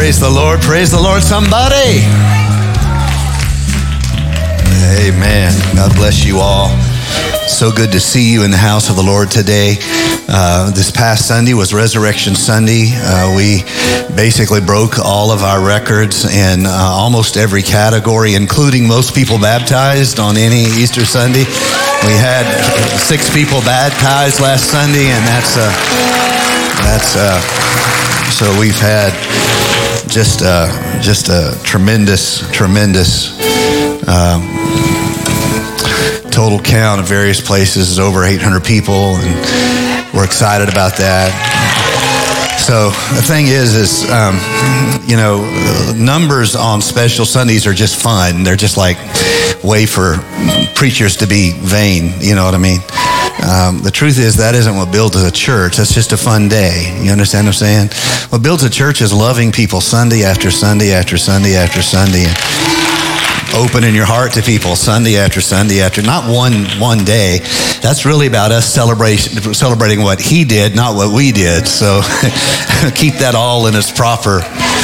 Praise the Lord, somebody. Amen. God bless you all. So good to see you in the house of the Lord today. This past Sunday was Resurrection Sunday. We basically broke all of our records in almost every category, including most people baptized on any Easter Sunday. We had 6 people baptized last Sunday, and so we've had just a tremendous total count of various places is over 800 people, and we're excited about that. So the thing is numbers on special Sundays are just fun. They're just like way for preachers to be vain. You know what I mean? The truth is that isn't what builds a church. That's just a fun day. You understand what I'm saying? What builds a church is loving people Sunday after Sunday after Sunday after Sunday. Opening your heart to people Sunday after Sunday after, not one day. That's really about us celebrating what he did, not what we did. So keep that all in its proper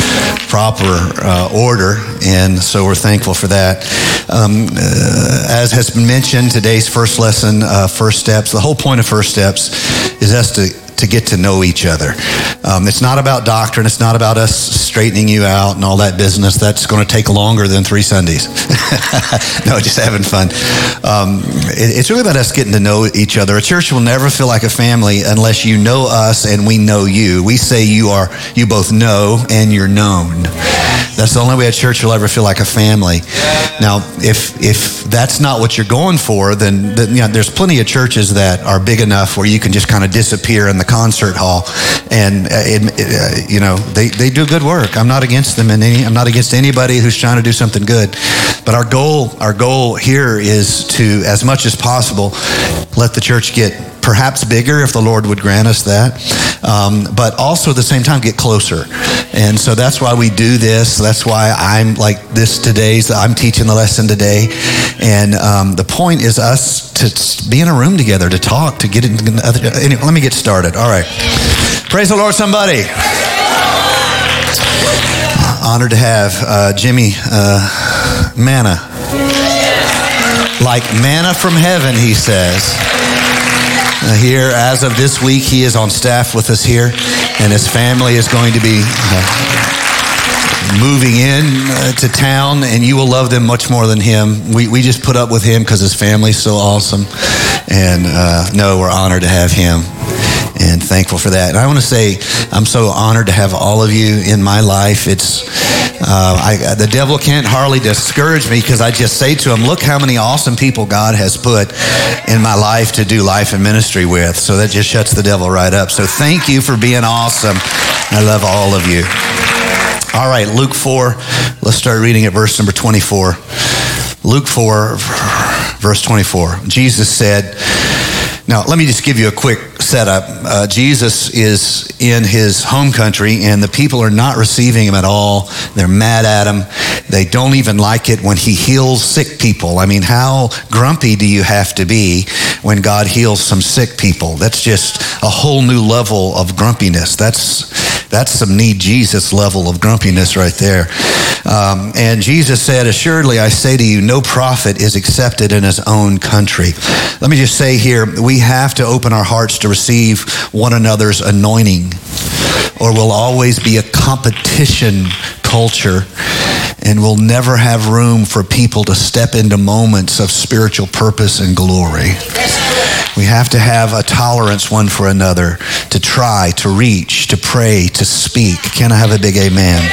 order, and so we're thankful for that. As has been mentioned, today's first lesson, First Steps. The whole point of First Steps is us to get to know each other. It's not about doctrine. It's not about us straightening you out and all that business. That's going to take longer than 3 Sundays. No, just having fun. It's really about us getting to know each other. A church will never feel like a family unless you know us and we know you. We say you both know and you're known. That's the only way a church will ever feel like a family. Now, if that's not what you're going for, then there's plenty of churches that are big enough where you can just kind of disappear in the concert hall, and they do good work. I'm not against them, I'm not against anybody who's trying to do something good. But our goal here is to, as much as possible, let the church get perhaps bigger if the Lord would grant us that, but also at the same time get closer. And so that's why we do this. That's why I'm like this today. So I'm teaching the lesson today. And the point is us to be in a room together, to talk, to get into other. Anyway, let me get started. All right. Praise the Lord, somebody. Honored to have Jimmy Manna. Like manna from heaven, he says. Here, as of this week, he is on staff with us here, and his family is going to be moving in to town, and you will love them much more than him. We just put up with him because his family's so awesome, and we're honored to have him and thankful for that. And I want to say I'm so honored to have all of you in my life. The devil can't hardly discourage me because I just say to him, look how many awesome people God has put in my life to do life and ministry with. So that just shuts the devil right up. So thank you for being awesome. I love all of you. All right, Luke 4. Let's start reading at verse number 24. Luke 4, verse 24. Jesus said, now, let me just give you a quick setup. Jesus is in his home country, and the people are not receiving him at all. They're mad at him. They don't even like it when he heals sick people. I mean, how grumpy do you have to be when God heals some sick people? That's just a whole new level of grumpiness. That's some need Jesus level of grumpiness right there. And Jesus said, assuredly, I say to you, no prophet is accepted in his own country. Let me just say here, we have to open our hearts to receive one another's anointing, or we'll always be a competition culture, and we'll never have room for people to step into moments of spiritual purpose and glory. We have to have a tolerance one for another, to try, to reach, to pray, to speak. Can I have a big amen?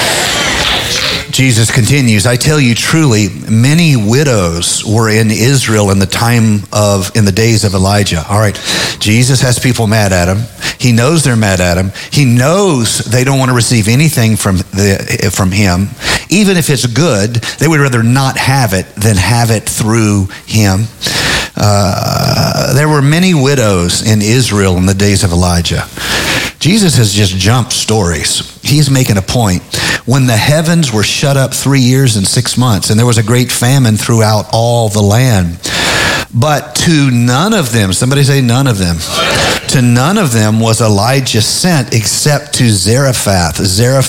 Jesus continues, I tell you truly, many widows were in Israel in the days of Elijah. All right, Jesus has people mad at him. He knows they're mad at him. He knows they don't want to receive anything from him. Even if it's good, they would rather not have it than have it through him. There were many widows in Israel in the days of Elijah. Jesus has just jumped stories. He's making a point. When the heavens were shut up 3 years and 6 months, and there was a great famine throughout all the land. But to none of them, somebody say none of them. To to none of them was Elijah sent except to Zarephath.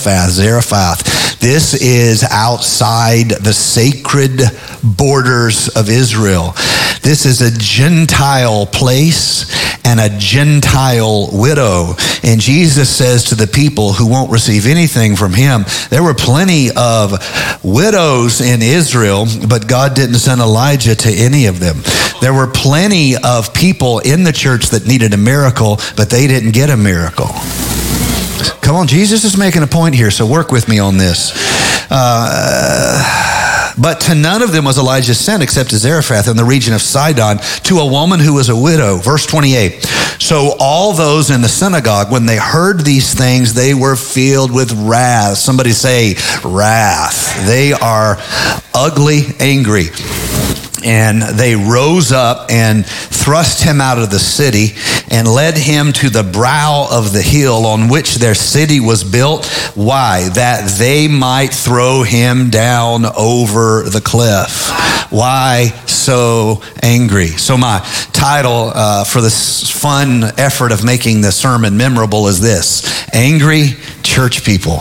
This is outside the sacred borders of Israel. This is a Gentile place and a Gentile widow. And Jesus says to the people who won't receive anything from him, there were plenty of widows in Israel, but God didn't send Elijah to any of them. There were plenty of people in the church that needed a miracle, but they didn't get a miracle. Come on, Jesus is making a point here, so work with me on this. But to none of them was Elijah sent except to Zarephath in the region of Sidon, to a woman who was a widow. Verse 28. So all those in the synagogue, when they heard these things, they were filled with wrath. Somebody say wrath. They are ugly, angry. And they rose up and thrust him out of the city and led him to the brow of the hill on which their city was built. Why? That they might throw him down over the cliff. Why so angry? So my title for this fun effort of making the sermon memorable is this: Angry Church People.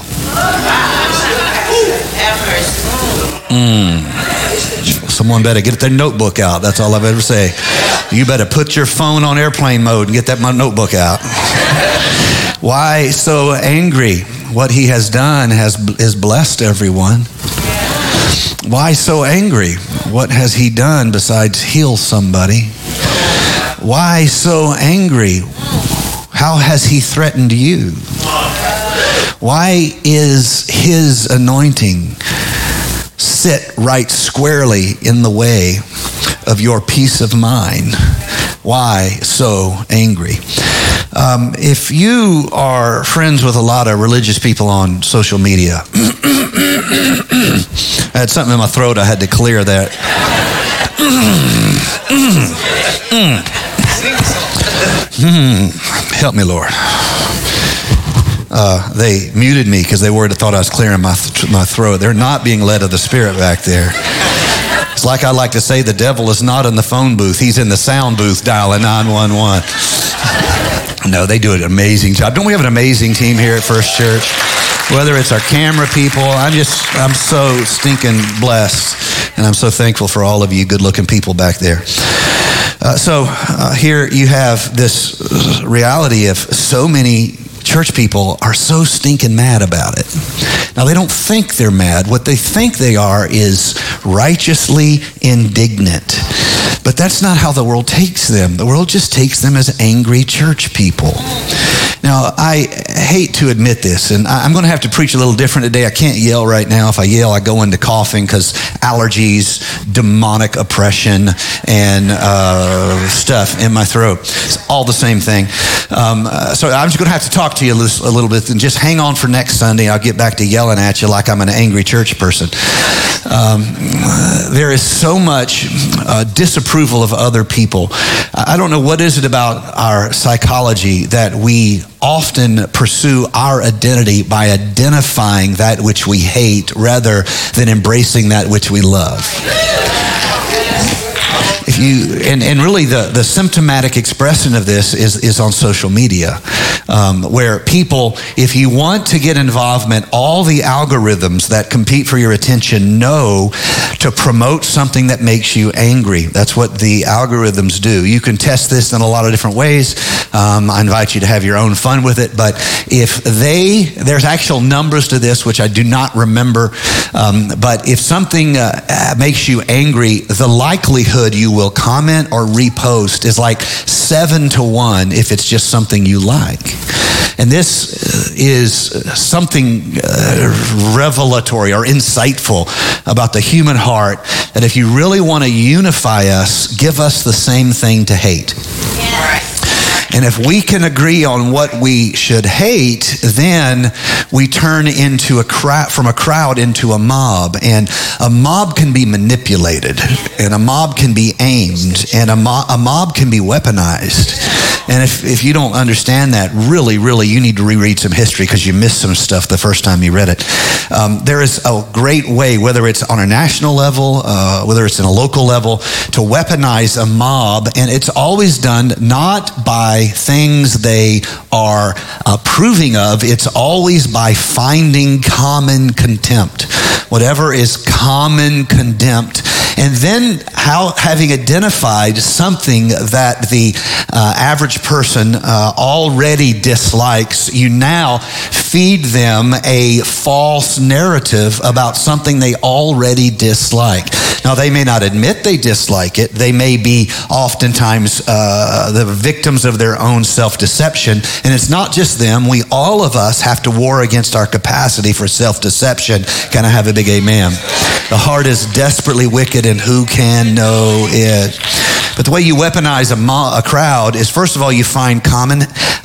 Someone better get their notebook out. That's all I've ever say. You better put your phone on airplane mode and get that notebook out. Why so angry? What he has done is blessed everyone. Why so angry? What has he done besides heal somebody? Why so angry? How has he threatened you? Why is his anointing sit right squarely in the way of your peace of mind? Why so angry? If you are friends with a lot of religious people on social media, I had something in my throat, I had to clear that. Help me, Lord. They muted me because they thought I was clearing my throat. They're not being led of the Spirit back there. It's like I like to say, the devil is not in the phone booth. He's in the sound booth dialing 911. No, they do an amazing job. Don't we have an amazing team here at First Church? Whether it's our camera people, I'm so stinking blessed. And I'm so thankful for all of you good-looking people back there. Here you have this reality of so many church people are so stinking mad about it. Now, they don't think they're mad. What they think they are is righteously indignant. But that's not how the world takes them. The world just takes them as angry church people. Now, I hate to admit this, and I'm going to have to preach a little different today. I can't yell right now. If I yell, I go into coughing because allergies, demonic oppression, and stuff in my throat. It's all the same thing. So I'm just going to have to talk to you a little bit, and just hang on for next Sunday. I'll get back to yelling at you like I'm an angry church person. There is so much disapproval of other people. I don't know what is it about our psychology that we often pursue our identity by identifying that which we hate rather than embracing that which we love. If you and really the symptomatic expression of this is on social media, where people, if you want to get involvement, all the algorithms that compete for your attention know to promote something that makes you angry. That's what the algorithms do. You can test this in a lot of different ways. I invite you to have your own fun with it. But if there's actual numbers to this, which I do not remember, but if something makes you angry, the likelihood you will comment or repost is like 7-1 if it's just something you like. And this is something revelatory or insightful about the human heart, that if you really want to unify us, give us the same thing to hate. Yeah. And if we can agree on what we should hate, then we turn into from a crowd into a mob. And a mob can be manipulated, and a mob can be aimed, and a mob can be weaponized. And if you don't understand that, really, you need to reread some history because you missed some stuff the first time you read it. There is a great way, whether it's on a national level, whether it's in a local level, to weaponize a mob. And it's always done not by things they are approving of, it's always by finding common contempt. Whatever is common contempt. And then having identified something that the average person already dislikes, you now feed them a false narrative about something they already dislike. Now, they may not admit they dislike it. They may be oftentimes the victims of their own self-deception. And it's not just them. All of us have to war against our capacity for self-deception. Can I have a big amen? The heart is desperately wicked, and who can know it? But the way you weaponize a crowd is, first of all, you find common,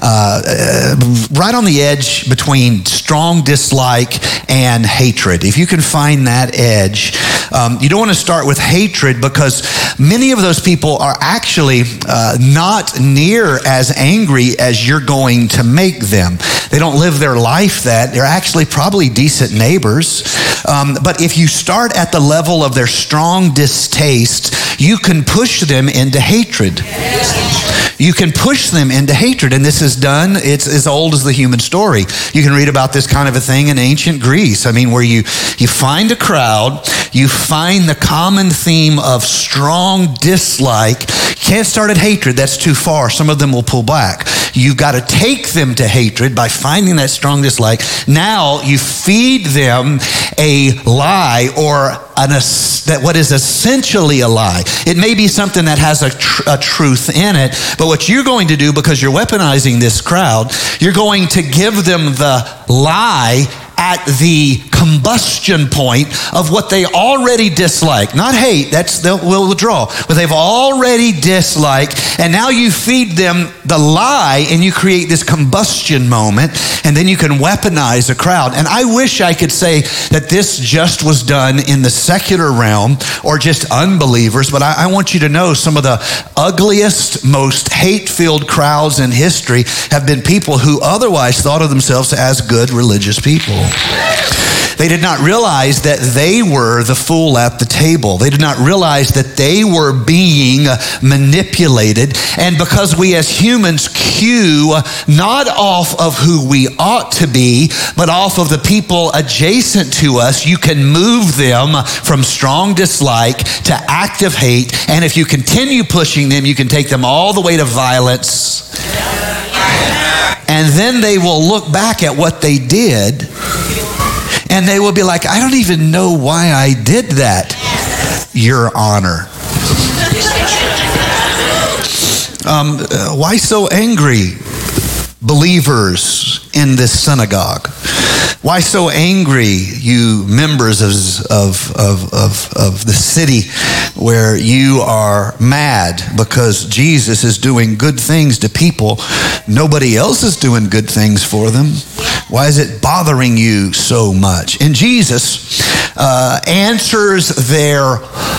right on the edge between strong dislike and hatred. If you can find that edge, you don't want to start with hatred, because many of those people are actually not near as angry as you're going to make them. They don't live their life that. They're actually probably decent neighbors. But if you start at the level of their strong distaste, you can push them into hatred. You can push them into hatred. And this is done, it's as old as the human story. You can read about this kind of a thing in ancient Greece. I mean, where you find a crowd, you find the common theme of strong dislike. You can't start at hatred. That's too far. Some of them will pull back. You've got to take them to hatred by finding that strong dislike. Now you feed them a lie, or what is essentially a lie. It may be something that has a truth in it, but what you're going to do, because you're weaponizing this crowd, you're going to give them the lie at the combustion point of what they already dislike. Not hate, we'll withdraw, but they've already disliked, and now you feed them the lie, and you create this combustion moment, and then you can weaponize a crowd. And I wish I could say that this just was done in the secular realm, or just unbelievers, but I want you to know some of the ugliest, most hate-filled crowds in history have been people who otherwise thought of themselves as good religious people. They did not realize that they were the fool at the table. They did not realize that they were being manipulated. And because we as humans cue not off of who we ought to be, but off of the people adjacent to us, you can move them from strong dislike to active hate. And if you continue pushing them, you can take them all the way to violence. And then they will look back at what they did, and they will be like, I don't even know why I did that, Your Honor. Why so angry, believers in this synagogue? Why so angry, you members of the city, where you are mad because Jesus is doing good things to people? Nobody else is doing good things for them. Why is it bothering you so much? And Jesus answers their...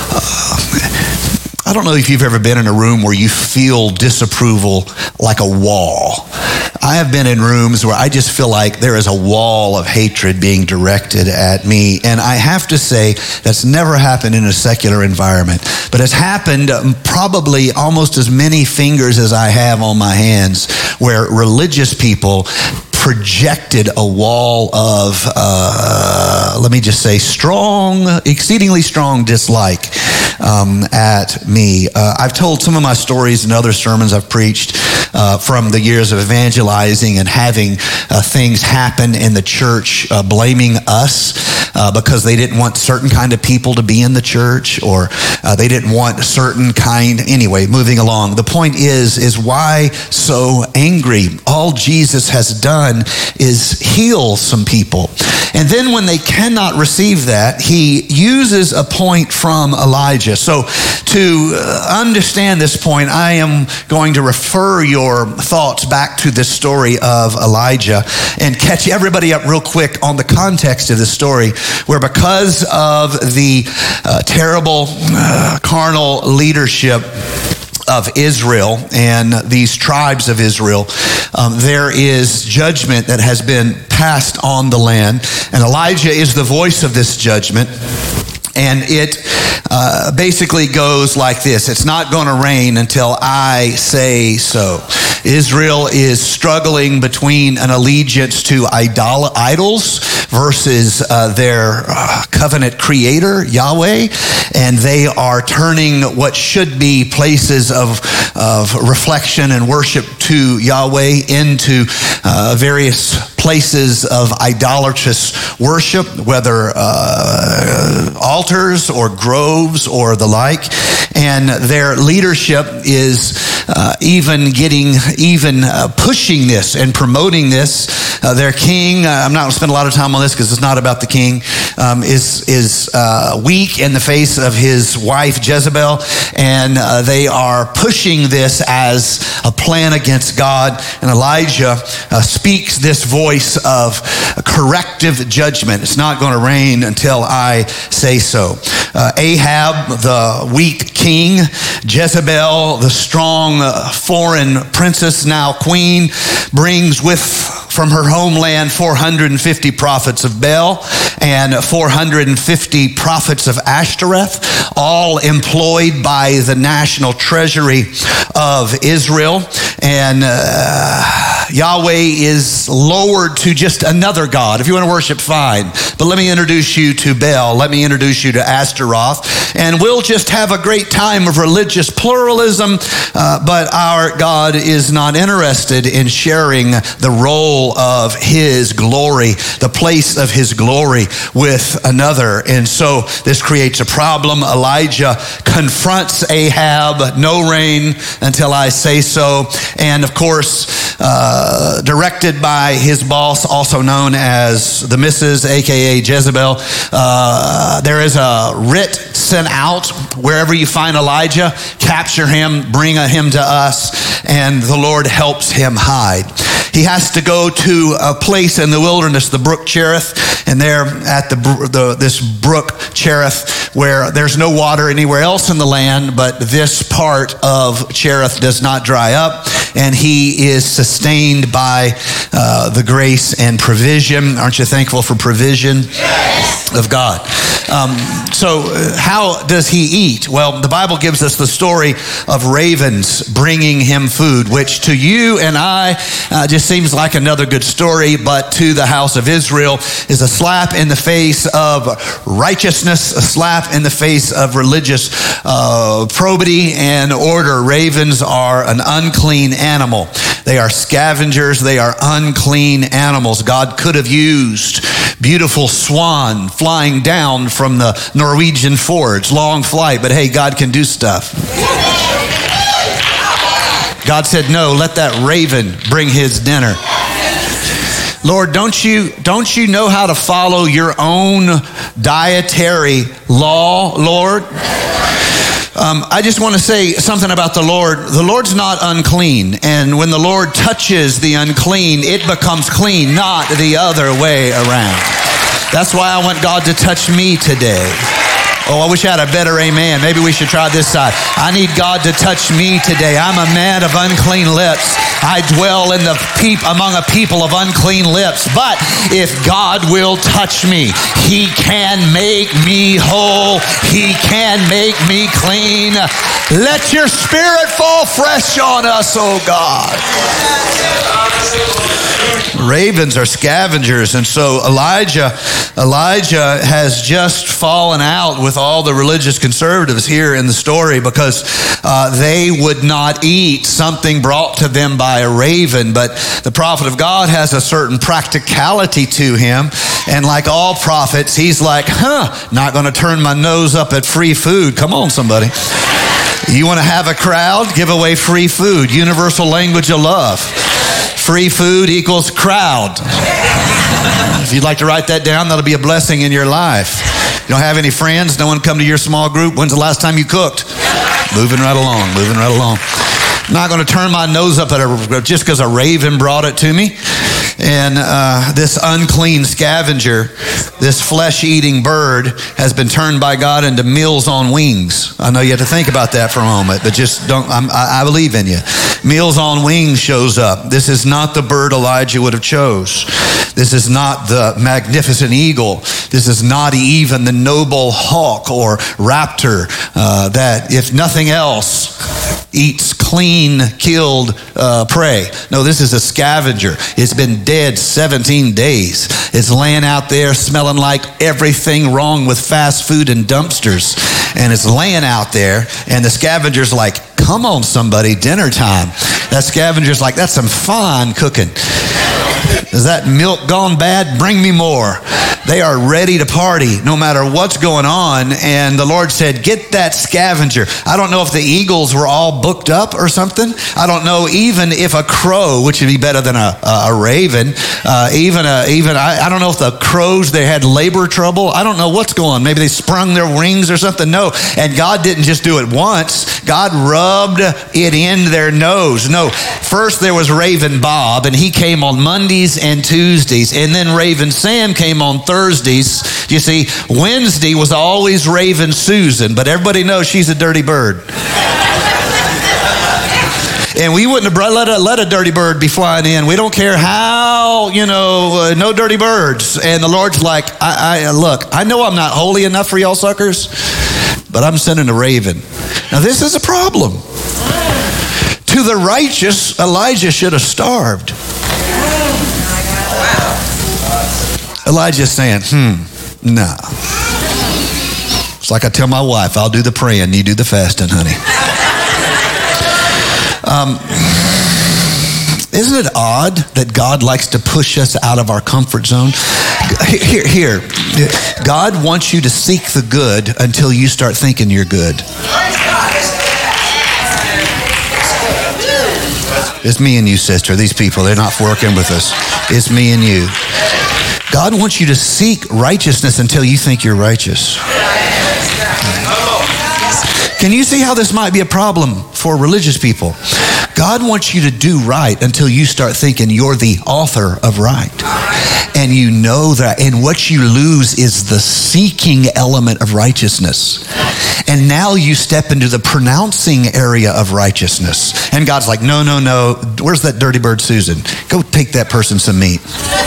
I don't know if you've ever been in a room where you feel disapproval like a wall. I have been in rooms where I just feel like there is a wall of hatred being directed at me. And I have to say, that's never happened in a secular environment. But it's happened probably almost as many fingers as I have on my hands, where religious people projected a wall of, let me just say, exceedingly strong dislike at me. I've told some of my stories in other sermons I've preached from the years of evangelizing and having things happen in the church, blaming us because they didn't want certain kind of people to be in the church, or they didn't want certain kind. Anyway, moving along. The point is why so angry? All Jesus has done is heal some people. And then when they cannot receive that, he uses a point from Elijah. So to understand this point, I am going to refer your thoughts back to this story of Elijah and catch everybody up real quick on the context of the story, where because of the terrible carnal leadership of Israel and these tribes of Israel, there is judgment that has been passed on the land. And Elijah is the voice of this judgment. And it basically goes like this: it's not going to rain until I say so. Israel is struggling between an allegiance to idols versus their covenant creator, Yahweh, and they are turning what should be places of reflection and worship to Yahweh into various places of idolatrous worship, whether altars or groves or the like. And their leadership is pushing this and promoting this. Their king, I'm not going to spend a lot of time on this because it's not about the king, is weak in the face of his wife Jezebel, and they are pushing this as a plan against God. And Elijah speaks this voice of corrective judgment. It's not going to rain until I say so. Ahab, the weak king, Jezebel, the strong foreign princess, now queen, brings from her homeland 450 prophets of Baal and 450 prophets of Ashtoreth, all employed by the national treasury of Israel. And Yahweh is lowered to just another god. If you want to worship, fine. But let me introduce you to Baal. Let me introduce you to Ashtaroth. And we'll just have a great time of religious pluralism. But our God is not interested in sharing the role of his glory, the place of his glory with another. And so this creates a problem. Elijah confronts Ahab, no rain until I say so. And of course, directed by his boss, also known as the Mrs., aka Jezebel, there is a writ sent out. Wherever you find Elijah, capture him, bring him to us, and the Lord helps him hide. He has to go to a place in the wilderness, the brook Cherith, and there at this brook Cherith, where there's no water anywhere else in the land, but this part of Cherith does not dry up, and he is sustained by the grace and provision. Aren't you thankful for provision of God? So how does he eat? Well, the Bible gives us the story of ravens bringing him food, which to you and I just seems like another good story, but to the house of Israel is a slap in the face of righteousness, a slap in the face of religious probity and order. Ravens are an unclean animal. They are scavengers. They are unclean animals. God could have used beautiful swan flying down from the Norwegian Forge, long flight, but hey, God can do stuff. God said, no, let that raven bring his dinner. Lord, don't you know how to follow your own dietary law, Lord? I just want to say something about the Lord. The Lord's not unclean. And when the Lord touches the unclean, it becomes clean, not the other way around. That's why I want God to touch me today. Oh, I wish I had a better amen. Maybe we should try this side. I need God to touch me today. I'm a man of unclean lips. I dwell among a people of unclean lips. But if God will touch me, he can make me whole. He can make me clean. Let your spirit fall fresh on us, oh God. Ravens are scavengers, and so Elijah has just fallen out with all the religious conservatives here in the story because they would not eat something brought to them by a raven. But the prophet of God has a certain practicality to him, and like all prophets, he's like, not going to turn my nose up at free food. Come on, somebody. You want to have a crowd? Give away free food. Universal language of love. Free food equals crowd. If you'd like to write that down, that'll be a blessing in your life. You don't have any friends? No one come to your small group? When's the last time you cooked? Moving right along. I'm not going to turn my nose up at just because a raven brought it to me. And this unclean scavenger, this flesh-eating bird, has been turned by God into Meals on Wings. I know you have to think about that for a moment, but just don't. I believe in you. Meals on Wings shows up. This is not the bird Elijah would have chose. This is not the magnificent eagle. This is not even the noble hawk or raptor that, if nothing else, eats clean, killed prey. No, this is a scavenger. It's been dead 17 days. It's laying out there smelling like everything wrong with fast food and dumpsters. And it's laying out there, and the scavenger's like, come on, somebody, dinner time. That scavenger's like, that's some fine cooking. Is that milk gone bad? Bring me more. They are ready to party no matter what's going on. And the Lord said, get that scavenger. I don't know if the eagles were all booked up or something. I don't know even if a crow, which would be better than a raven, I don't know if the crows, they had labor trouble. I don't know what's going on. Maybe they sprung their wings or something. No. And God didn't just do it once. God rubbed it in their nose. No. First there was Raven Bob, and he came on Mondays and Tuesdays. And then Raven Sam came on Thursdays. You see, Wednesday was always Raven Susan, but everybody knows she's a dirty bird. And we wouldn't have let a dirty bird be flying in. We don't care how, no dirty birds. And the Lord's like, look, I know I'm not holy enough for y'all suckers, but I'm sending a raven. Now this is a problem. To the righteous, Elijah should have starved. Elijah's saying, nah. It's like I tell my wife, I'll do the praying, you do the fasting, honey. Isn't it odd that God likes to push us out of our comfort zone? Here, God wants you to seek the good until you start thinking you're good. It's me and you, sister. These people, they're not working with us. It's me and you. God wants you to seek righteousness until you think you're righteous. Can you see how this might be a problem for religious people? God wants you to do right until you start thinking you're the author of right. And you know that. And what you lose is the seeking element of righteousness. And now you step into the pronouncing area of righteousness. And God's like, no. Where's that dirty bird Susan? Go take that person some meat.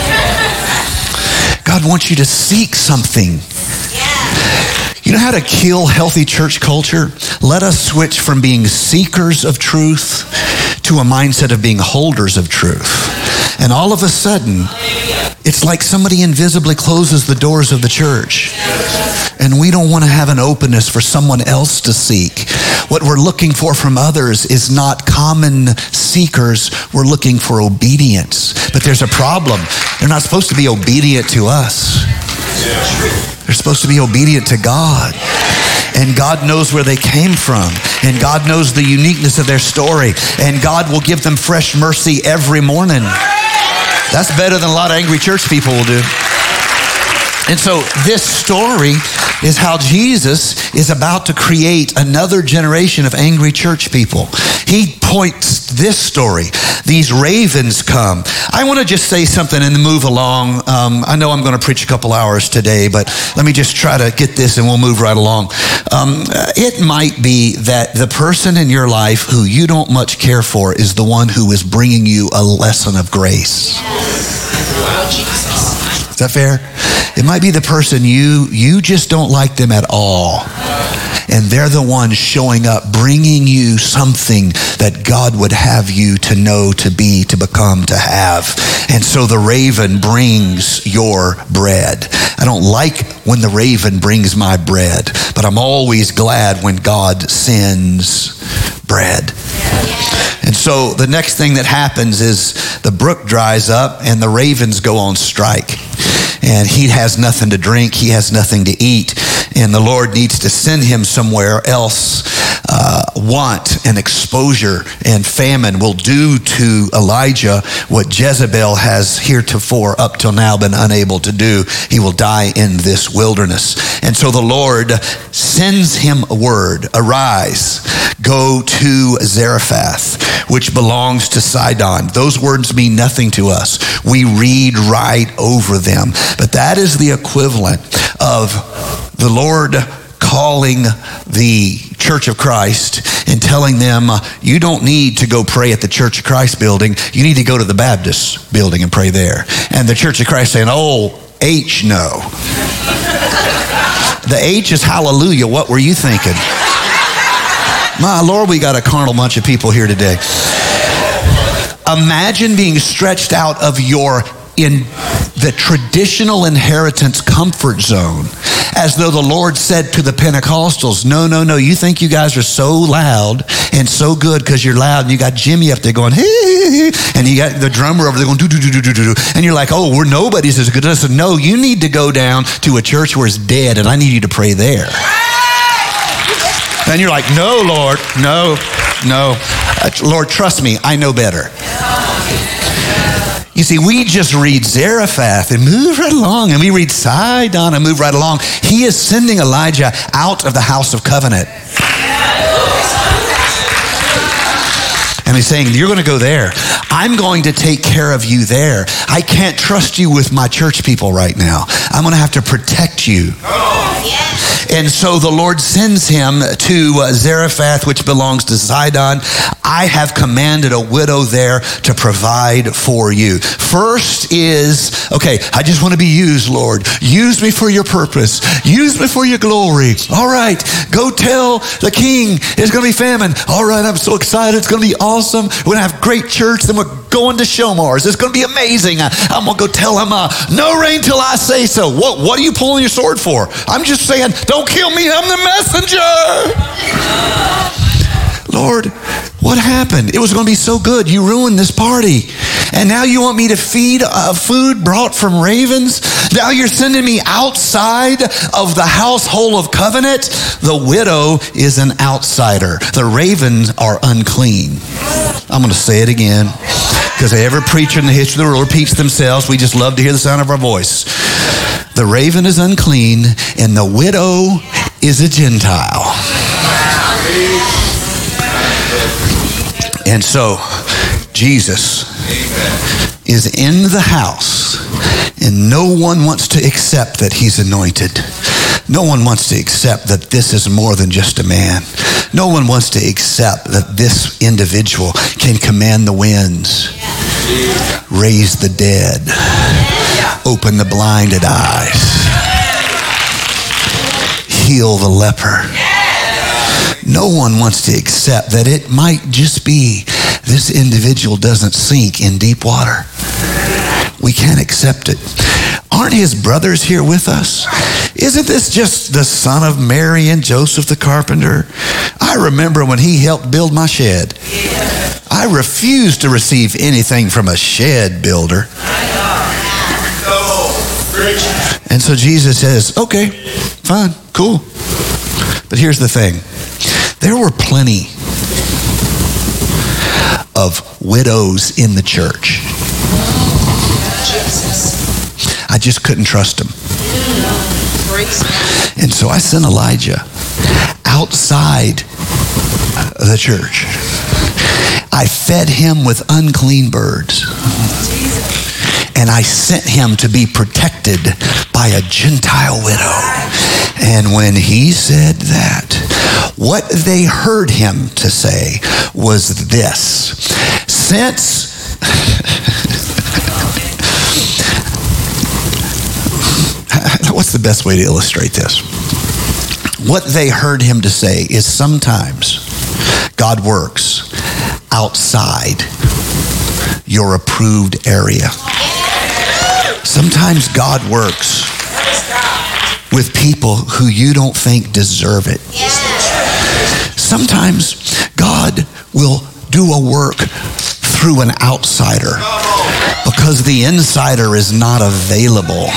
God wants you to seek something. You know how to kill healthy church culture? Let us switch from being seekers of truth to a mindset of being holders of truth. And all of a sudden, it's like somebody invisibly closes the doors of the church. And we don't want to have an openness for someone else to seek. What we're looking for from others is not common seekers. We're looking for obedience. But there's a problem. They're not supposed to be obedient to us. They're supposed to be obedient to God. And God knows where they came from. And God knows the uniqueness of their story. And God will give them fresh mercy every morning. That's better than a lot of angry church people will do. And so this story is how Jesus is about to create another generation of angry church people. He points this story. These ravens come. I want to just say something and move along. I know I'm going to preach a couple hours today, but let me just try to get this and we'll move right along. It might be that the person in your life who you don't much care for is the one who is bringing you a lesson of grace. Is that fair? It might be the person you just don't like them at all. And they're the ones showing up, bringing you something that God would have you to know, to be, to become, to have. And so the raven brings your bread. I don't like when the raven brings my bread, but I'm always glad when God sends bread. And so the next thing that happens is the brook dries up and the ravens go on strike. And he has nothing to drink. He has nothing to eat. And the Lord needs to send him somewhere else. Want and exposure and famine will do to Elijah what Jezebel has heretofore up till now been unable to do. He will die in this wilderness. And so the Lord sends him a word. Arise, go to Zarephath, which belongs to Sidon. Those words mean nothing to us. We read right over them. But that is the equivalent of the Lord calling the Church of Christ and telling them, you don't need to go pray at the Church of Christ building. You need to go to the Baptist building and pray there. And the Church of Christ saying, oh, H, no. The H is hallelujah. What were you thinking? My Lord, we got a carnal bunch of people here today. Imagine being stretched out of in the traditional inheritance comfort zone, as though the Lord said to the Pentecostals, no, you think you guys are so loud and so good because you're loud, and you got Jimmy up there going, hey, and you got the drummer over there going, do, and you're like, oh, we're nobody's as good as us. No, you need to go down to a church where it's dead, and I need you to pray there. And you're like, no, Lord, no. Lord, trust me, I know better. You see, we just read Zarephath and move right along, and we read Sidon and move right along. He is sending Elijah out of the house of covenant. And he's saying, you're going to go there. I'm going to take care of you there. I can't trust you with my church people right now. I'm going to have to protect you. And so the Lord sends him to Zarephath, which belongs to Sidon. I have commanded a widow there to provide for you. First is, okay, I just want to be used, Lord. Use me for your purpose. Use me for your glory. All right, go tell the king it's going to be famine. All right, I'm so excited. It's going to be awesome. We're going to have great church. Then we're going to Shomars. It's going to be amazing. I'm going to go tell him, no rain till I say so. What are you pulling your sword for? I'm just saying, don't kill me. I'm the messenger. Lord, what happened? It was going to be so good. You ruined this party. And now you want me to feed food brought from ravens? Now you're sending me outside of the household of covenant? The widow is an outsider. The ravens are unclean. I'm going to say it again, because every preacher in the history of the world repeats themselves. We just love to hear the sound of our voice. The raven is unclean, and the widow is a Gentile. And so, Jesus is in the house, and no one wants to accept that he's anointed. No one wants to accept that this is more than just a man. No one wants to accept that this individual can command the winds, raise the dead, open the blinded eyes, heal the leper. No one wants to accept that it might just be this individual doesn't sink in deep water. We can't accept it. Aren't his brothers here with us? Isn't this just the son of Mary and Joseph the carpenter? I remember when he helped build my shed. I refused to receive anything from a shed builder. And so Jesus says, okay, fine, cool. But here's the thing. There were plenty of widows in the church. I just couldn't trust them. And so I sent Elijah outside the church. I fed him with unclean birds. And I sent him to be protected by a Gentile widow. And when he said that, what they heard him to say was this. Since what's the best way to illustrate this? What they heard him to say is sometimes God works outside your approved area. Sometimes God works with people who you don't think deserve it. Sometimes God will do a work through an outsider because the insider is not available.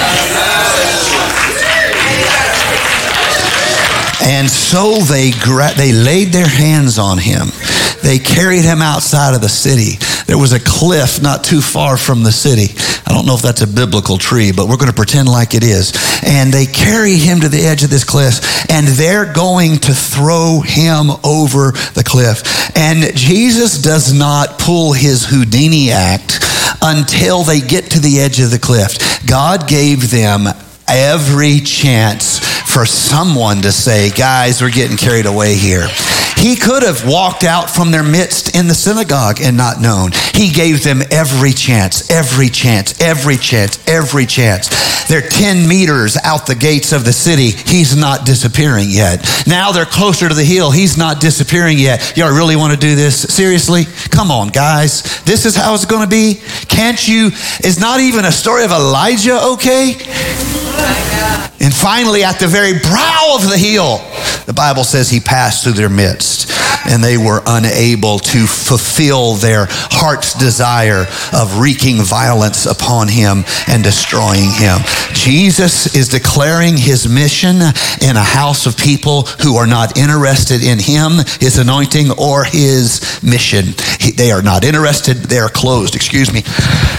And so they laid their hands on him. They carried him outside of the city. There was a cliff not too far from the city. I don't know if that's a biblical tree, but we're going to pretend like it is. And they carry him to the edge of this cliff, and they're going to throw him over the cliff. And Jesus does not pull his Houdini act until they get to the edge of the cliff. God gave them every chance for someone to say, guys, we're getting carried away here. He could have walked out from their midst in the synagogue and not known. He gave them every chance, every chance, every chance, every chance. They're 10 meters out the gates of the city. He's not disappearing yet. Now they're closer to the hill. He's not disappearing yet. Y'all really want to do this? Seriously? Come on, guys. This is how it's going to be? Can't you? Is not even a story of Elijah okay? And finally, at the very brow of the hill, the Bible says he passed through their midst, and they were unable to fulfill their heart's desire of wreaking violence upon him and destroying him. Jesus is declaring his mission in a house of people who are not interested in him, his anointing, or his mission. They are not interested. They are closed. Excuse me.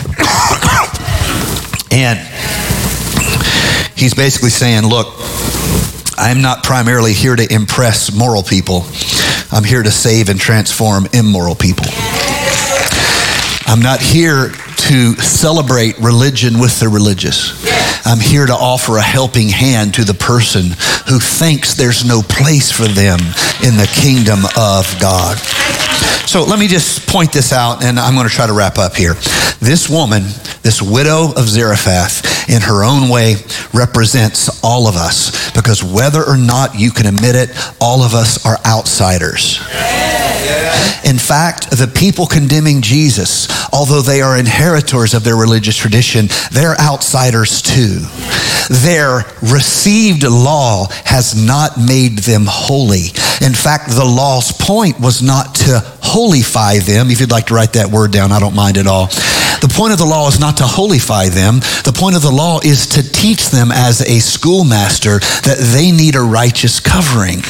And he's basically saying, look, I'm not primarily here to impress moral people. I'm here to save and transform immoral people. I'm not here to celebrate religion with the religious. I'm here to offer a helping hand to the person who thinks there's no place for them in the kingdom of God. So let me just point this out, and I'm going to try to wrap up here. This woman, this widow of Zarephath, in her own way, represents all of us, because whether or not you can admit it, all of us are outsiders. In fact, the people condemning Jesus, although they are inheritors of their religious tradition, they're outsiders too. Their received law has not made them holy. In fact, the law's point was not to holify them. If you'd like to write that word down, I don't mind at all. The point of the law is not to holify them. The point of the law is to teach them as a schoolmaster that they need a righteous covering.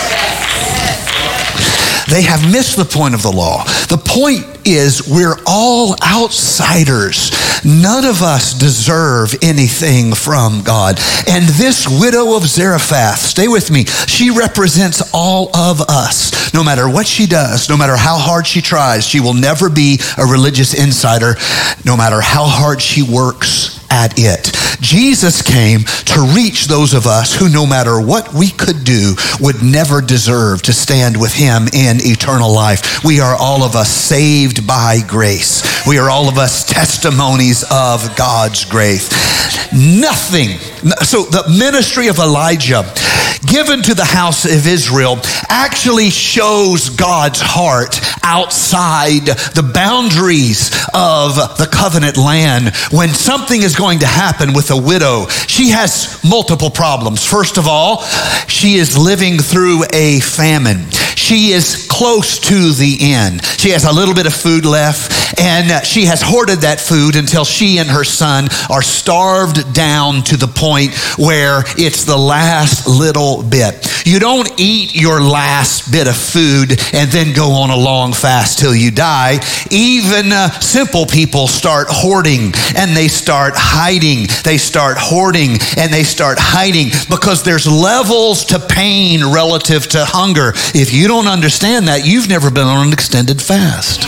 They have missed the point of the law. The point is we're all outsiders. None of us deserve anything from God. And this widow of Zarephath, stay with me, she represents all of us. No matter what she does, no matter how hard she tries, she will never be a religious insider, no matter how hard she works at it. Jesus came to reach those of us who, no matter what we could do, would never deserve to stand with him in eternal life. We are all of us saved by grace. We are all of us testimonies of God's grace. Nothing. So the ministry of Elijah given to the house of Israel actually shows God's heart outside the boundaries of the covenant land. When something is going to happen with a widow, she has multiple problems. First of all, she is living through a famine. She is close to the end. She has a little bit of food left, and she has hoarded that food until she and her son are starved down to the point where it's the last little bit. You don't eat your last bit of food and then go on a long fast till you die. Even simple people start hoarding and they start hiding. They start hoarding and they start hiding because there's levels to pain relative to hunger. If you don't understand that, you've never been on an extended fast.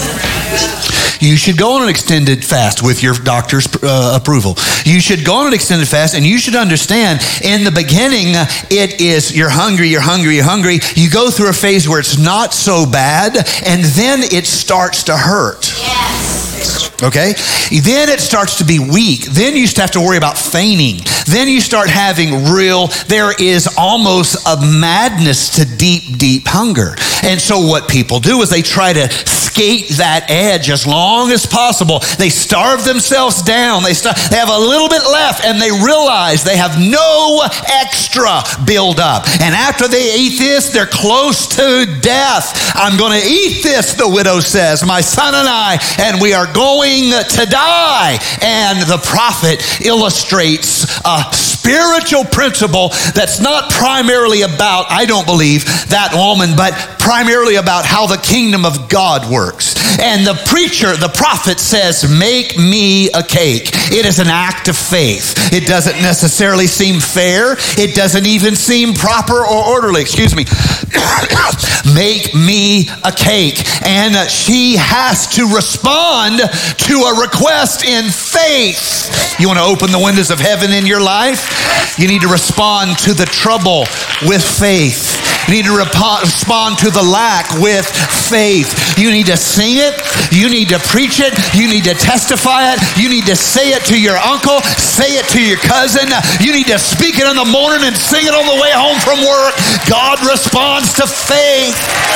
You should go on an extended fast with your doctor's approval. You should go on an extended fast, and you should understand in the beginning, it is you're hungry, you're hungry, you're hungry. You go through a phase where it's not so bad, and then it starts to hurt. Yes. Okay? Then it starts to be weak. Then you have to worry about fainting. Then you start having there is almost a madness to deep, deep hunger. And so what people do is they try to skate that edge as long as possible. They starve themselves down. They have a little bit left, and they realize they have no extra build up. And after they eat this, they're close to death. I'm going to eat this, the widow says, my son and I, and we are going to die. And the prophet illustrates a spiritual principle that's not primarily about, I don't believe, that woman, but primarily about how the kingdom of God works. And the preacher, the prophet says, make me a cake. It is an act of faith. It doesn't necessarily seem fair. It doesn't even seem proper or orderly. Excuse me. make me a cake. And she has to respond to a request in faith. You want to open the windows of heaven in your life? You need to respond to the trouble with faith. You need to respond to the lack with faith. You need to sing it. You need to preach it. You need to testify it. You need to say it to your uncle. Say it to your cousin. You need to speak it in the morning and sing it on the way home from work. God responds to faith.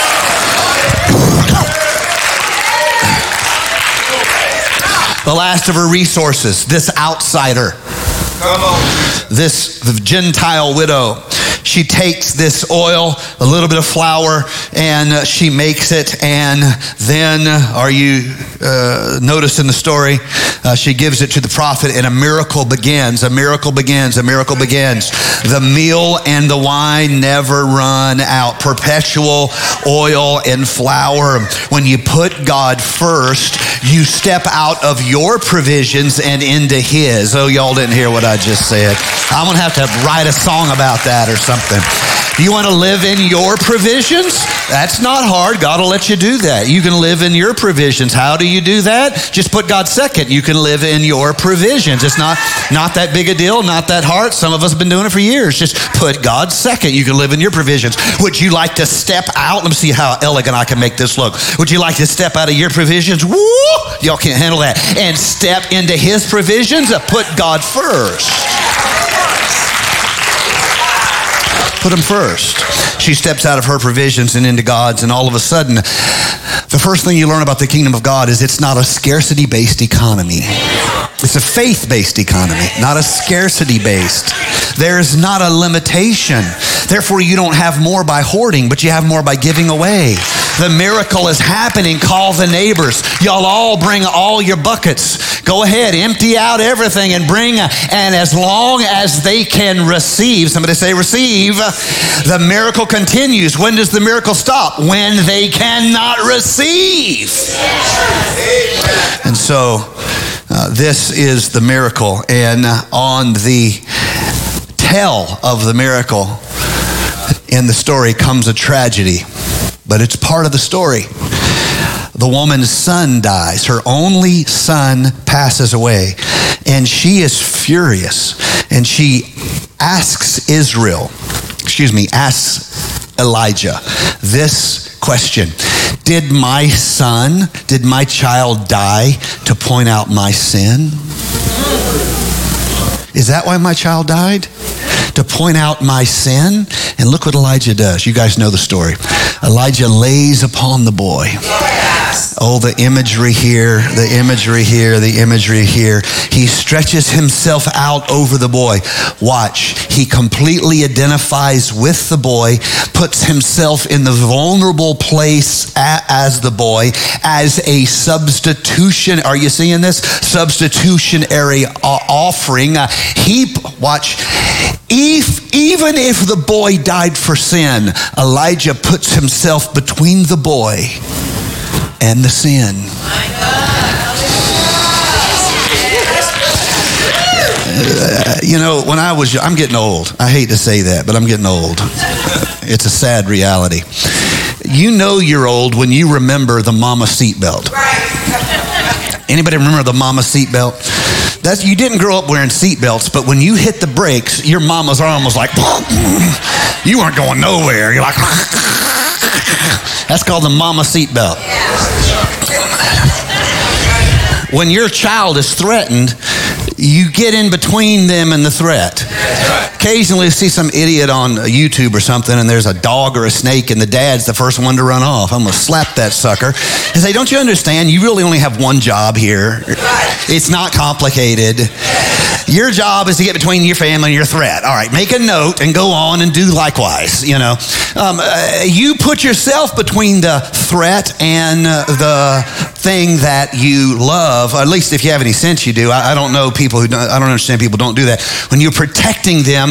The last of her resources, this outsider. This Gentile widow. She takes this oil, a little bit of flour, and she makes it. And then, are you notice in the story, she gives it to the prophet, and a miracle begins. A miracle begins. A miracle begins. The meal and the wine never run out. Perpetual oil and flour. When you put God first, you step out of your provisions and into His. Oh, y'all didn't hear what I just said. I'm going to have to write a song about that or something. You want to live in your provisions? That's not hard. God will let you do that. You can live in your provisions. How do you do that? Just put God second. You can live in your provisions. It's not that big a deal, not that hard. Some of us have been doing it for years. Just put God second. You can live in your provisions. Would you like to step out? Let me see how elegant I can make this look. Would you like to step out of your provisions? Woo! Y'all can't handle that. And step into His provisions? Put God first. Put Him first. She steps out of her provisions and into God's, and all of a sudden, the first thing you learn about the kingdom of God is it's not a scarcity-based economy. It's a faith-based economy, not a scarcity-based. There's not a limitation. Therefore, you don't have more by hoarding, but you have more by giving away. The miracle is happening. Call the neighbors. Y'all all bring all your buckets. Go ahead, empty out everything and bring, and as long as they can receive, somebody say receive, the miracle continues. When does the miracle stop? When they cannot receive. And so, this is the miracle. And on the tail of the miracle in the story comes a tragedy. But it's part of the story. The woman's son dies. Her only son passes away. And she is furious. And she asks Elijah this question. Did my child die to point out my sin? Is that why my child died? To point out my sin? And look what Elijah does. You guys know the story. Elijah lays upon the boy. Oh, the imagery here, the imagery here, the imagery here. He stretches himself out over the boy. Watch. He completely identifies with the boy, puts himself in the vulnerable place as the boy, as a substitution. Are you seeing this? Substitutionary offering. Watch. Even if the boy died for sin, Elijah puts himself between the boy and the sin. When I'm getting old. I hate to say that, but I'm getting old. It's a sad reality. You know you're old when you remember the mama seatbelt. Anybody remember the mama seatbelt? You didn't grow up wearing seatbelts, but when you hit the brakes, your mama's arm was like, you weren't going nowhere. You're like, that's called the mama seatbelt. When your child is threatened, you get in between them and the threat. Occasionally you see some idiot on YouTube or something, and there's a dog or a snake, and the dad's the first one to run off. I'm going to slap that sucker and say, don't you understand? You really only have one job here. It's not complicated. Your job is to get between your family and your threat. All right, make a note and go on and do likewise. You put yourself between the threat and the thing that you love. At least if you have any sense, you do. I don't know people who don't. I don't understand people who don't do that. When you're protecting them,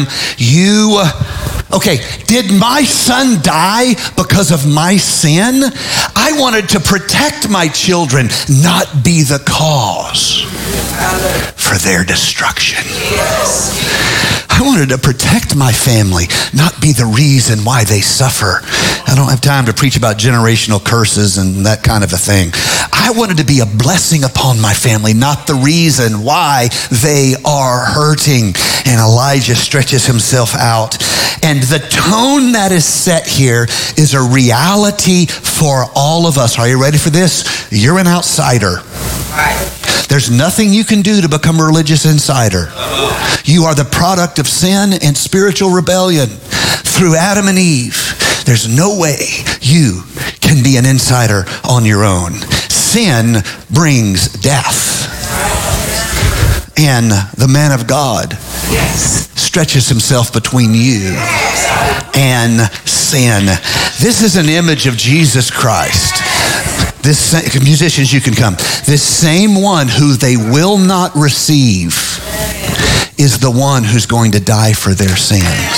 did my son die because of my sin? I wanted to protect my children, not be the cause for their destruction. I wanted to protect my family, not be the reason why they suffer. I don't have time to preach about generational curses and that kind of a thing. I wanted to be a blessing upon my family, not the reason why they are hurting. And Elijah stretches himself out. And the tone that is set here is a reality for all of us. Are you ready for this? You're an outsider. There's nothing you can do to become a religious insider. You are the product of sin and spiritual rebellion through Adam and Eve. There's no way you can be an insider on your own. Sin brings death. And the man of God stretches himself between you and sin. This is an image of Jesus Christ. Musicians, you can come. This same one who they will not receive is the one who's going to die for their sins.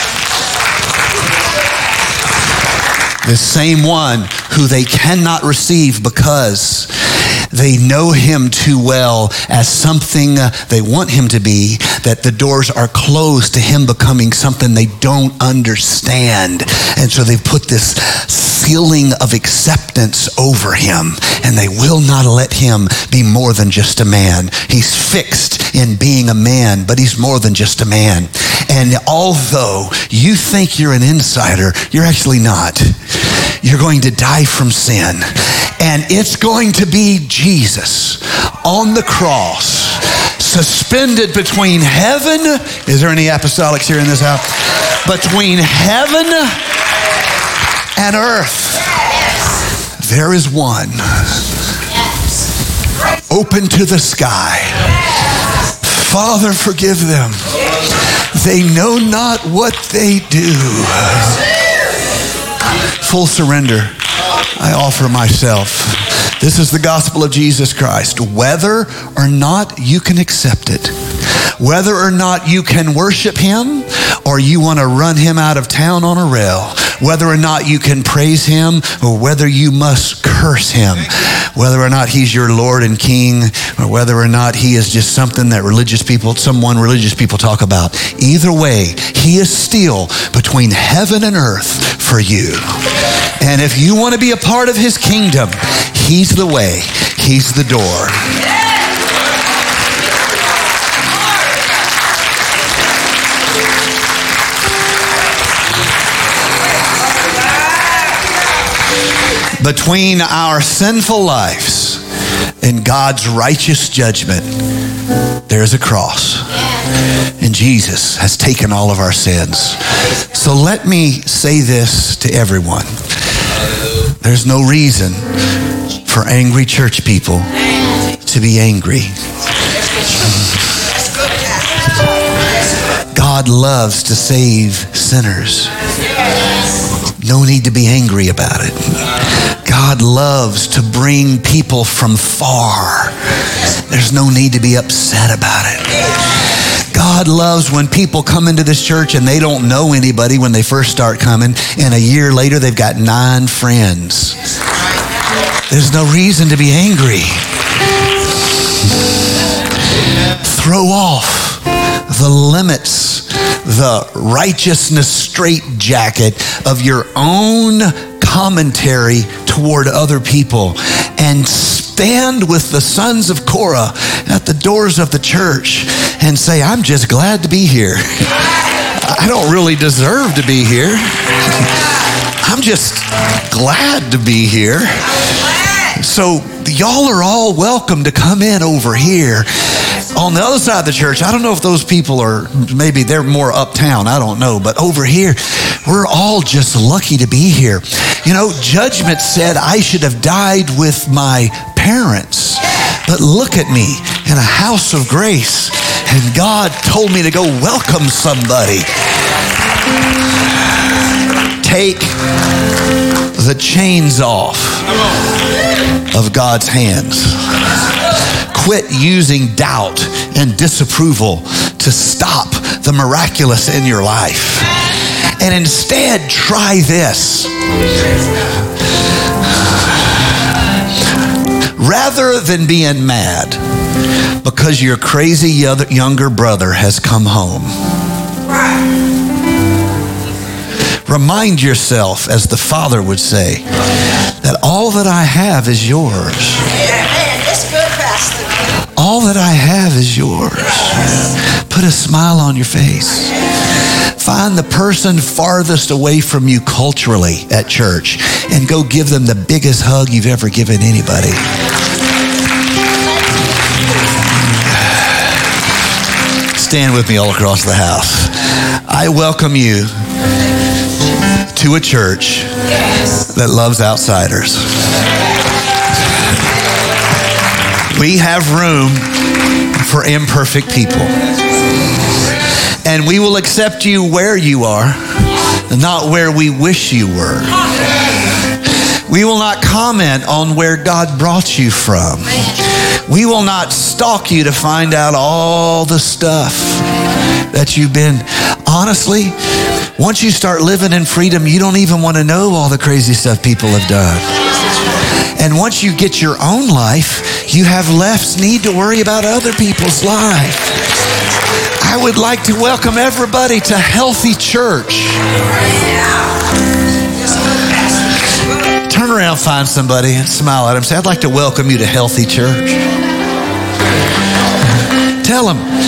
The same one who they cannot receive because they know him too well as something they want him to be, that the doors are closed to him becoming something they don't understand. And so they've put this ceiling of acceptance over him, and they will not let him be more than just a man. He's fixed in being a man, but he's more than just a man. And although you think you're an insider, you're actually not. You're going to die from sin. And it's going to be Jesus on the cross, suspended between heaven. Is there any apostolics here in this house? Between heaven and earth. There is one. Open to the sky. Father, forgive them. They know not what they do. Full surrender. I offer myself. This is the gospel of Jesus Christ. Whether or not you can accept it, whether or not you can worship him, or you want to run him out of town on a rail, whether or not you can praise him, or whether you must curse him, whether or not he's your Lord and King, or whether or not he is just something that religious people talk about. Either way, he is still between heaven and earth for you. And if you want to be a part of his kingdom, he's the way, he's the door. Between our sinful lives and God's righteous judgment, there's a cross. And Jesus has taken all of our sins. So let me say this to everyone. There's no reason for angry church people to be angry. God loves to save sinners. No need to be angry about it. God loves to bring people from far. There's no need to be upset about it. God loves when people come into this church and they don't know anybody when they first start coming, and a year later they've got 9 friends. There's no reason to be angry. Throw off the limits, the righteousness straitjacket of your own commentary toward other people, and stand with the sons of Korah at the doors of the church and say, I'm just glad to be here. I don't really deserve to be here. I'm just glad to be here. So y'all are all welcome to come in over here. On the other side of the church, I don't know if those people are, maybe they're more uptown, I don't know. But over here, we're all just lucky to be here. You know, judgment said I should have died with my parents. But look at me in a house of grace. And God told me to go welcome somebody. Take the chains off of God's hands. Quit using doubt and disapproval to stop the miraculous in your life. And instead, try this. Rather than being mad because your crazy younger brother has come home, Remind yourself, as the Father would say, that all that I have is yours. Amen. That's good, Pastor. All that I have is yours. Put a smile on your face. Find the person farthest away from you culturally at church and go give them the biggest hug you've ever given anybody. Stand with me all across the house. I welcome you to a church that loves outsiders. We have room for imperfect people. And we will accept you where you are, not where we wish you were. We will not comment on where God brought you from. We will not stalk you to find out all the stuff that you've been. Honestly, once you start living in freedom, you don't even want to know all the crazy stuff people have done. And once you get your own life, you have less need to worry about other people's life. I would like to welcome everybody to Healthy Church. Turn around, find somebody, and smile at them. Say, I'd like to welcome you to Healthy Church. Tell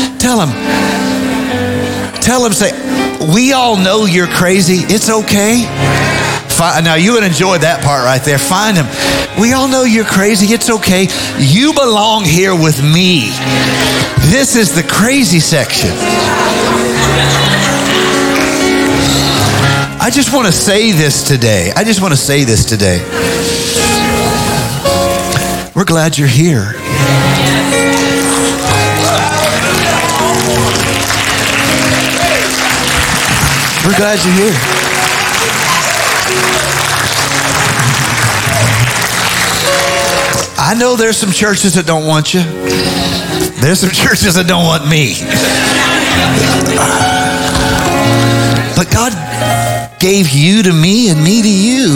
them, say, we all know you're crazy. It's okay. Now, you would enjoy that part right there. Find them. We all know you're crazy. It's okay. You belong here with me. This is the crazy section. I just want to say this today. We're glad you're here. We're glad you're here. I know there's some churches that don't want you. There's some churches that don't want me. But God gave you to me and me to you.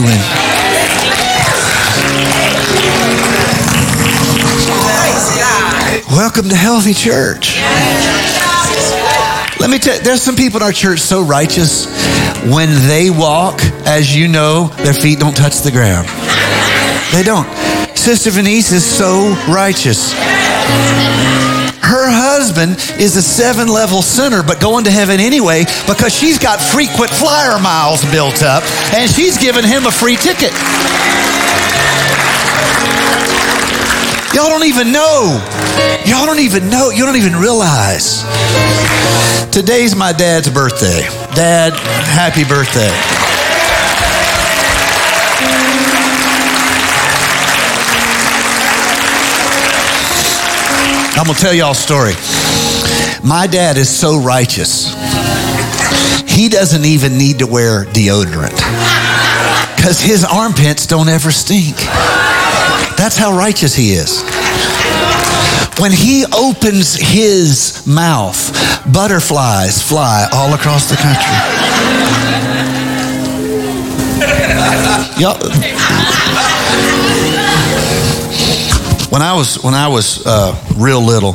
Welcome to Healthy Church. Let me tell you, there's some people in our church so righteous, when they walk, as you know, their feet don't touch the ground. They don't. Sister Venice is so righteous. Her husband is a 7-level sinner, but going to heaven anyway because she's got frequent flyer miles built up, and she's given him a free ticket. Y'all don't even know. You don't even realize. Today's my dad's birthday. Dad, happy birthday. I'm going to tell y'all a story. My dad is so righteous. He doesn't even need to wear deodorant because his armpits don't ever stink. That's how righteous he is. When he opens his mouth, butterflies fly all across the country. When I was real little,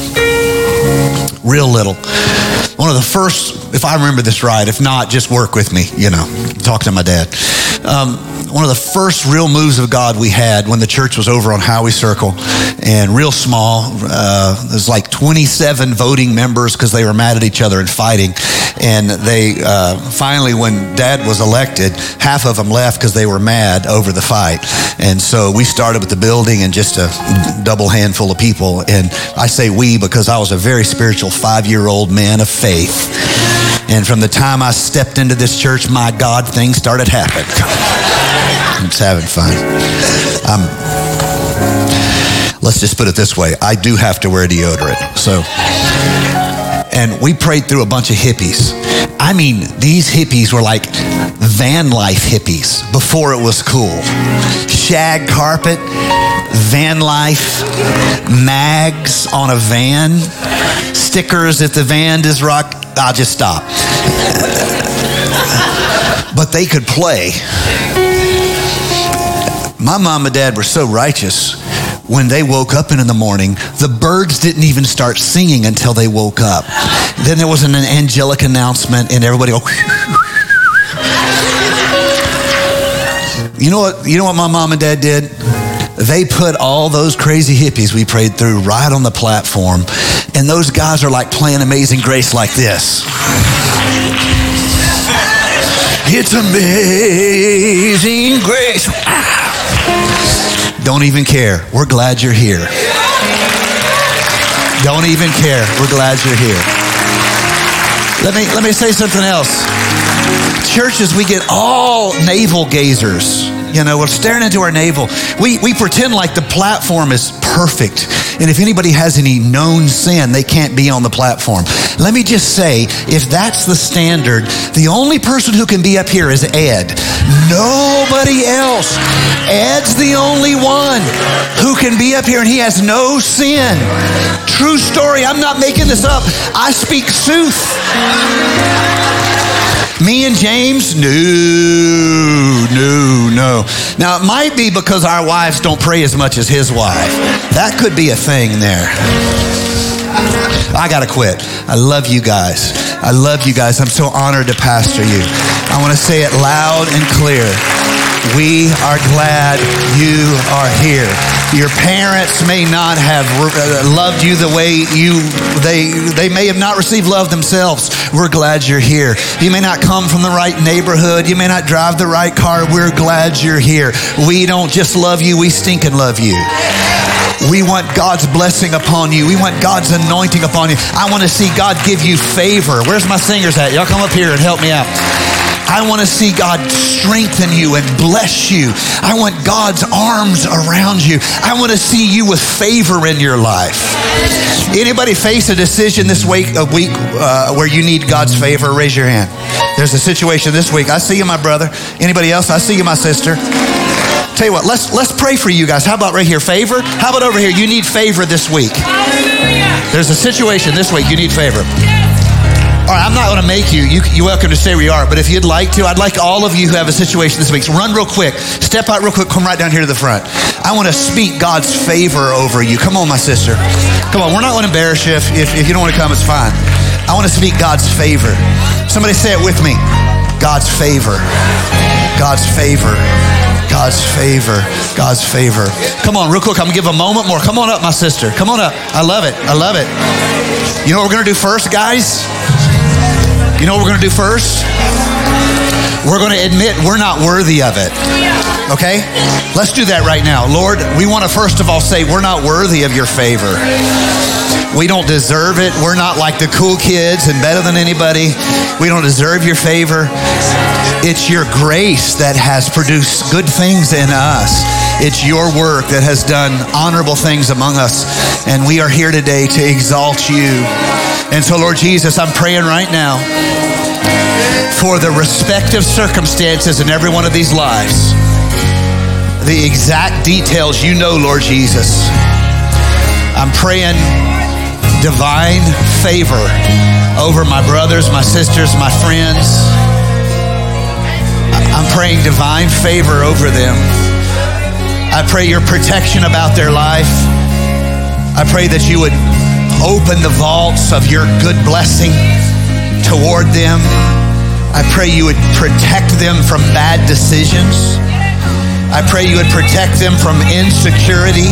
one of the first, if I remember this right, if not, just work with me, talk to my dad. One of the first real moves of God we had when the church was over on Howey Circle, and real small. There's like 27 voting members because they were mad at each other and fighting. And they finally, when Dad was elected, half of them left because they were mad over the fight. And so we started with the building and just a double handful of people. And I say we because I was a very spiritual 5-year-old man of faith. And from the time I stepped into this church, my God, things started happening. I'm just having fun. Let's just put it this way. I do have to wear deodorant. And we prayed through a bunch of hippies. I mean, these hippies were like van life hippies before it was cool. Shag carpet, van life, mags on a van, stickers if the van is rock. I'll just stop. But they could play. My mom and dad were so righteous. When they woke up in the morning, the birds didn't even start singing until they woke up. Then there was an angelic announcement, and everybody go. You know what my mom and dad did? They put all those crazy hippies we prayed through right on the platform, and those guys are like playing Amazing Grace like this. It's amazing grace. Don't even care. We're glad you're here. Don't even care. We're glad you're here. Let me say something else. Churches, we get all navel gazers. You know, we're staring into our navel. We pretend like the platform is perfect. And if anybody has any known sin, they can't be on the platform. Let me just say, if that's the standard, the only person who can be up here is Ed. Nobody else. Ed's the only one who can be up here, and he has no sin. True story. I'm not making this up. I speak sooth. Me and James? No. Now, it might be because our wives don't pray as much as his wife. That could be a thing there. I got to quit. I love you guys. I love you guys. I'm so honored to pastor you. I want to say it loud and clear. We are glad you are here. Your parents may not have loved you the way they may have not received love themselves. We're glad you're here. You may not come from the right neighborhood. You may not drive the right car. We're glad you're here. We don't just love you, we stinking love you. We want God's blessing upon you. We want God's anointing upon you. I want to see God give you favor. Where's my singers at? Y'all come up here and help me out. I want to see God strengthen you and bless you. I want God's arms around you. I want to see you with favor in your life. Anybody face a decision this week where you need God's favor? Raise your hand. There's a situation this week. I see you, my brother. Anybody else? I see you, my sister. Tell you what, let's pray for you guys. How about right here, favor? How about over here? You need favor this week. There's a situation this week. You need favor. All right, I'm not going to make you. You're welcome to stay where you are. But if you'd like to, I'd like all of you who have a situation this week. So run real quick. Step out real quick. Come right down here to the front. I want to speak God's favor over you. Come on, my sister. Come on. We're not going to embarrass you. If you don't want to come, it's fine. I want to speak God's favor. Somebody say it with me. God's favor. God's favor. God's favor. God's favor. Come on, real quick. I'm going to give a moment more. Come on up, my sister. Come on up. I love it. I love it. You know what we're going to do first, guys? You know what we're going to do first? We're going to admit we're not worthy of it. Okay? Let's do that right now. Lord, we want to first of all say we're not worthy of your favor. We don't deserve it. We're not like the cool kids and better than anybody. We don't deserve your favor. It's your grace that has produced good things in us. It's your work that has done honorable things among us. And we are here today to exalt you. And so, Lord Jesus, I'm praying right now for the respective circumstances in every one of these lives. The exact details you know, Lord Jesus. I'm praying divine favor over my brothers, my sisters, my friends. I'm praying divine favor over them. I pray your protection about their life. I pray that you would open the vaults of your good blessing toward them. I pray you would protect them from bad decisions. I pray you would protect them from insecurity,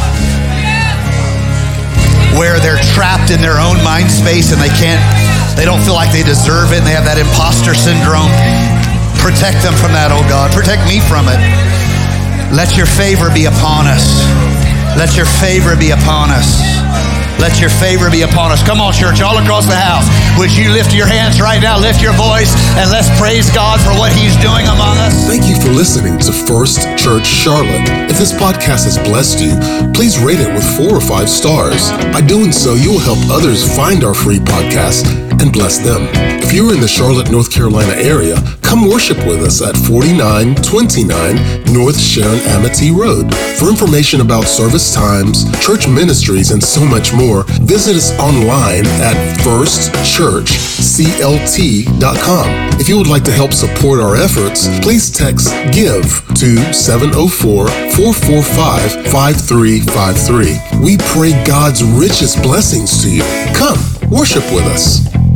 where they're trapped in their own mind space and they don't feel like they deserve it and they have that imposter syndrome. Protect them from that, oh God. Protect me from it. Let your favor be upon us. Let your favor be upon us. Let your favor be upon us. Come on, church, all across the house. Would you lift your hands right now, lift your voice, and let's praise God for what he's doing among us. Thank you for listening to First Church Charlotte. If this podcast has blessed you, please rate it with 4 or 5 stars. By doing so, you will help others find our free podcast and bless them. If you're in the Charlotte, North Carolina area, come worship with us at 4929 North Sharon Amity Road. For information about service times, church ministries, and so much more, visit us online at firstchurchclt.com. If you would like to help support our efforts, please text GIVE to 704-445-5353. We pray God's richest blessings to you. Come, worship with us.